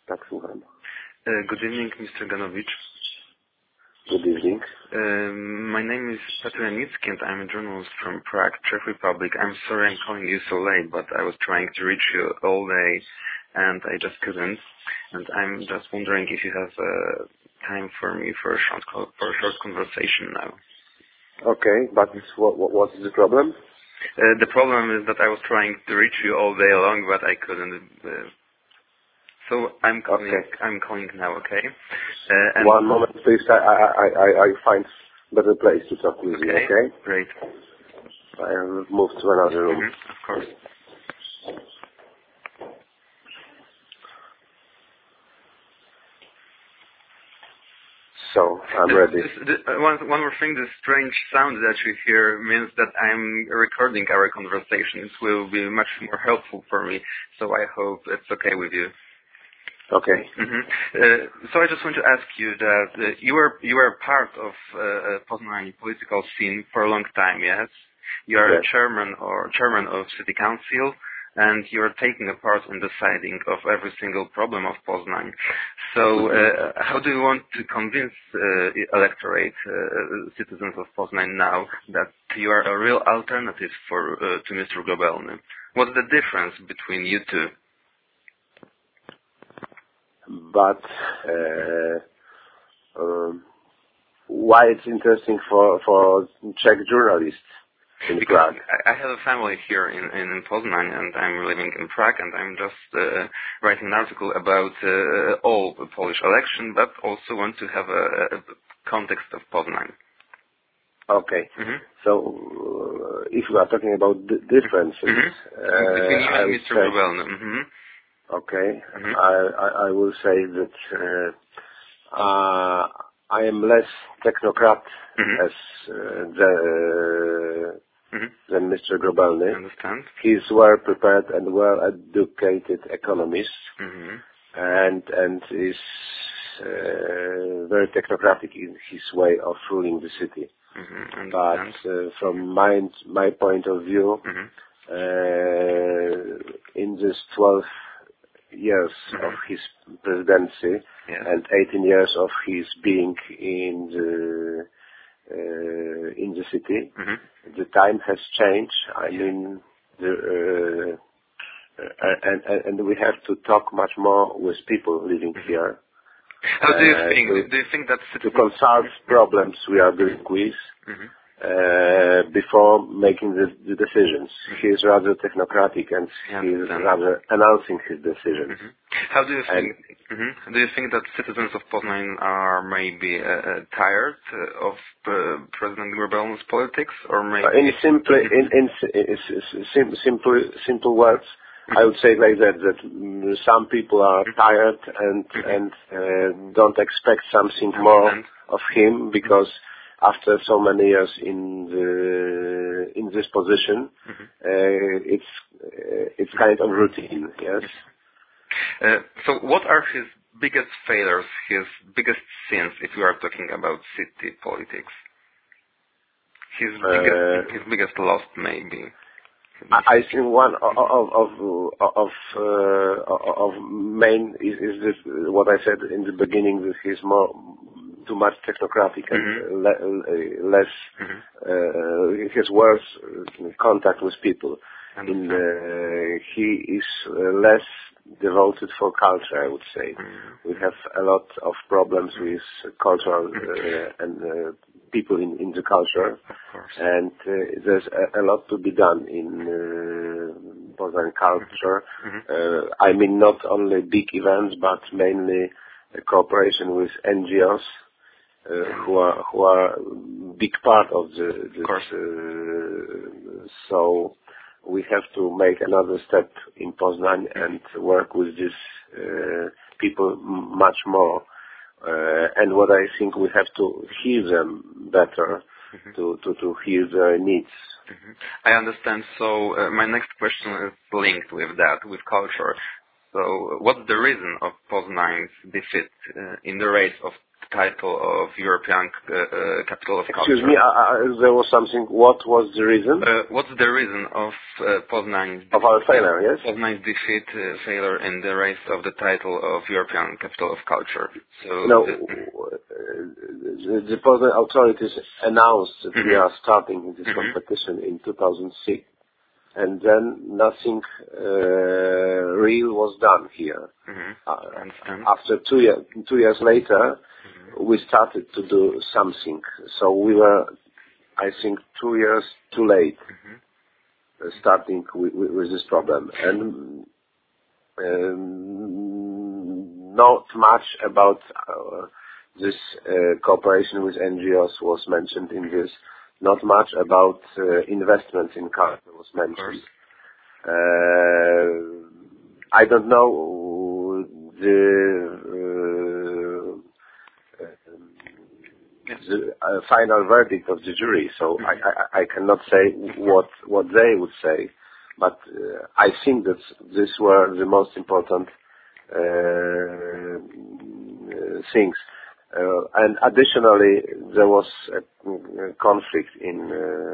Tak, słucham. Good evening, Mr. Ganowicz. Good evening. My name is Petr Janicki and I'm a journalist from Prague, Czech Republic. I'm sorry I'm calling you so late, but I was trying to reach you all day and I just couldn't. And I'm just wondering if you have time for me for a short conversation now. Okay, but what is the problem? The problem is that I was trying to reach you all day long, but I couldn't. So I'm calling. Okay. I'm calling now. Okay. One moment, please. I find better place to talk with you. Okay. Great. I will move to another room. Of course. So I'm ready. One more thing, the strange sound that you hear means that I'm recording our conversation. It will be much more helpful for me, so I hope it's okay with you. Okay. So I just want to ask you that you were part of Poznań political scene for a long time, yes? You are Yes. a chairman of city council, and you are taking a part in deciding of every single problem of Poznań. So how do you want to convince electorate, citizens of Poznań now that you are a real alternative to Mr. Grobelny? What's the difference between you two? But why it's interesting for Czech journalists in Because Prague? I have a family here in Poznań, and I'm living in Prague, and I'm just writing an article about all the Polish election, but also want to have a context of Poznań. Okay. So if we are talking about differences, between you and Mr. Grobelny. Okay. I will say that I am less technocrat as than Mr. Grobelny. I understand. He's well-prepared and well-educated economist, and is very technocratic in his way of ruling the city. But from my point of view, in this 12 years of his presidency and 18 years of his being in the city, the time has changed. I mean, and we have to talk much more with people living here. How do you think? Do you think that to consult problems we are dealing with before making the decisions? He is rather technocratic and he is rather announcing his decisions. How do you think? Do you think that citizens of Poznań are maybe tired of President Grobelny's politics, or maybe? Simple words, I would say like that some people are tired and don't expect something more of him, because after so many years in this position, it's kind of routine. Yes. So, what are his biggest failures, his biggest sins, if you are talking about city politics? His biggest loss, maybe. I think one of main is this, what I said in the beginning, that he's too much technocratic and less his worse contact with people. He is less devoted for culture, I would say. We have a lot of problems with cultural and people in the culture, and there's a lot to be done in Poznań culture. I mean, not only big events, but mainly cooperation with NGOs, who are big part of this. So we have to make another step in Poznań and work with these people much more. And what I think, we have to hear them better, to hear their needs. I understand. So my next question is linked with that, with culture. So what's the reason of Poznań's defeat in the race of title of European Capital of Culture. Excuse me, there was something. What was the reason? What's the reason of Poznan's of our failure? Yes, Poznan's defeat, failure in the race of the title of European Capital of Culture. So no, the Poznan authorities announced that we are starting in this competition in 2006, and then nothing real was done here. After 2 years later, we started to do something. So we were, I think, 2 years too late starting with this problem. And not much about this cooperation with NGOs was mentioned in this. Not much about investment in culture was mentioned. I don't know the final verdict of the jury, so I cannot say what they would say, but I think that these were the most important things. And additionally, there was a conflict in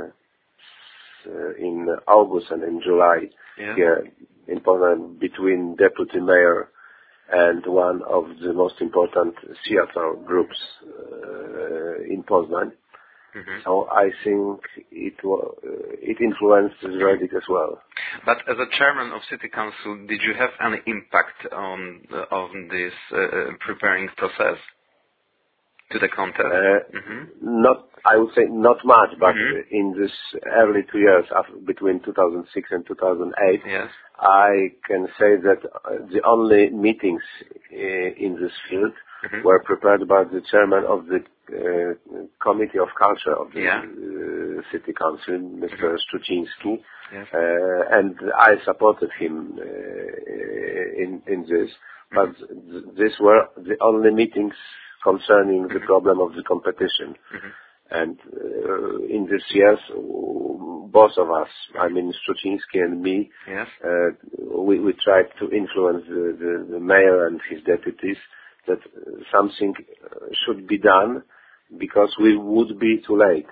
August and in July here in Poland between deputy mayor and one of the most important theater groups in Poznań. So I think it influenced the verdict as well. But as a chairman of City Council, did you have any impact on this preparing process to the contest? Not, I would say not much, but in this early 2 years between 2006 and 2008, I can say that the only meetings in this field were prepared by the chairman of the Committee of Culture of the City Council, Mr. Szczuciński, and I supported him in this. But these were the only meetings concerning the problem of the competition. And in these years, both of us, I mean Szczuciński and me, we tried to influence the mayor and his deputies that something should be done because we would be too late.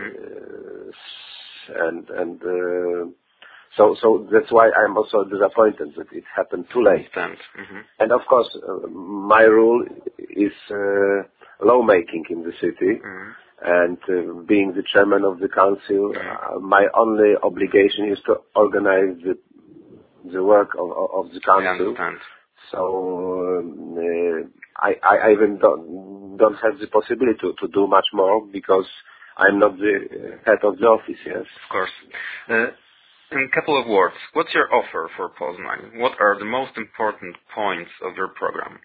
So that's why I'm also disappointed that it happened too late. And of course, my role is lawmaking in the city, and being the chairman of the council, my only obligation is to organize the work of the council. So I even don't have the possibility to do much more because I'm not the head of the office. Yes, of course. In a couple of words, what's your offer for Poznań? What are the most important points of your program?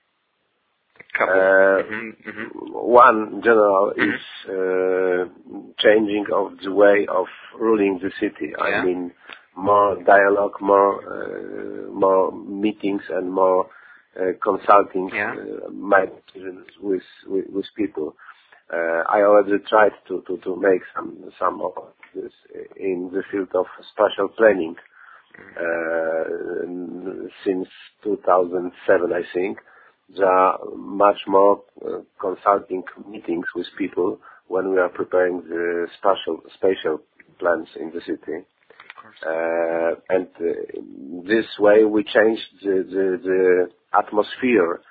One general is changing of the way of ruling the city. I mean, more dialogue, more meetings, and more consulting my with people. I already tried to make some of this in the field of spatial planning since 2007, I think. There are much more consulting meetings with people when we are preparing the spatial plans in the city. And this way we changed the atmosphere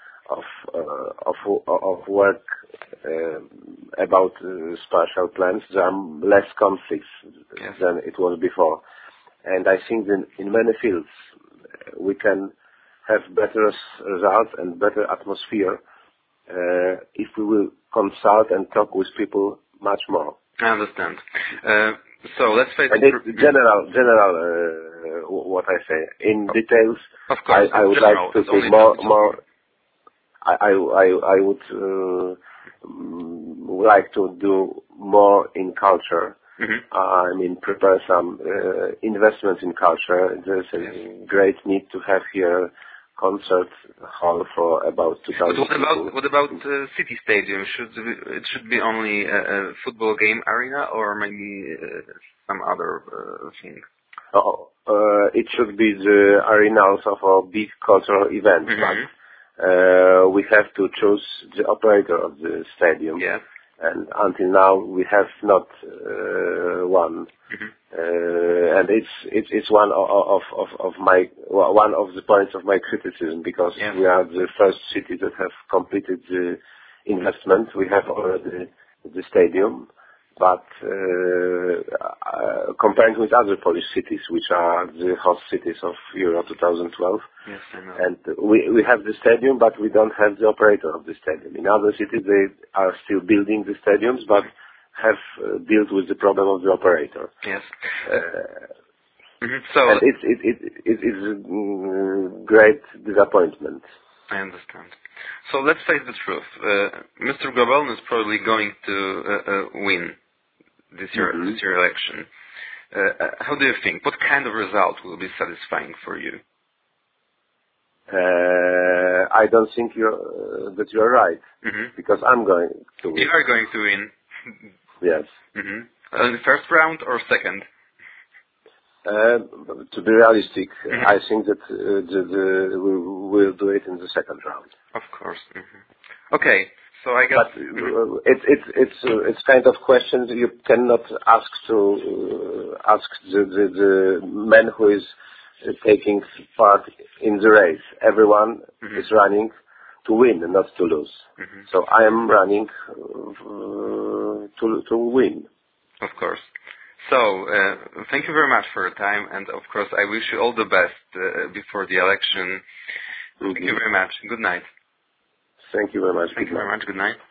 of work about spatial plans. There are less conflicts than it was before. And I think that in many fields we can have better results and better atmosphere if we will consult and talk with people much more. I understand. So let's face it. General, what I say. In details, of course, I would like to do more. I would like to do more in culture. I mean, prepare some investments in culture. There's a great need to have here concert hall for about 2,000 people. What about city stadium? It should be only a football game arena, or maybe some other thing? It should be the arena also for big cultural events. But we have to choose the operator of the stadium. Yeah. And until now, we have not one. And it's one of the points of my criticism, because we are the first city that have completed the investment. We have already the stadium, but comparing with other Polish cities, which are the host cities of Euro 2012, yes, I know. and we have the stadium, but we don't have the operator of the stadium. In other cities, they are still building the stadiums, but have dealt with the problem of the operator. Yes. So and it is a great disappointment. I understand. So let's face the truth. Mr. Gawelny is probably going to win this year election. How do you think? What kind of result will be satisfying for you? I don't think that you're right, because I'm going to win. You are going to win. Yes. In the first round or second? To be realistic, I think that we will do it in the second round. Of course. Okay, so I guess. But it's kind of question that you cannot ask the man who is taking part in the race. Everyone is running to win and not to lose. So I am running to win. Of course. So, thank you very much for your time, and of course I wish you all the best before the election. Thank you very much. Good night. Thank you very much. Thank you very much. Good night.